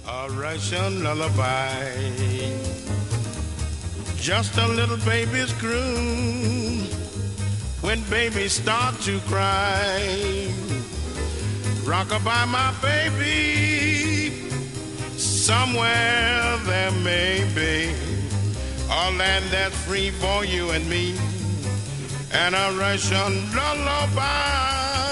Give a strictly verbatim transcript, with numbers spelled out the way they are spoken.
A Russian lullaby, just a little baby's croon. When babies start to cry, rock-a-bye my baby. Somewhere there may be a land that's free for you and me, and a Russian lullaby.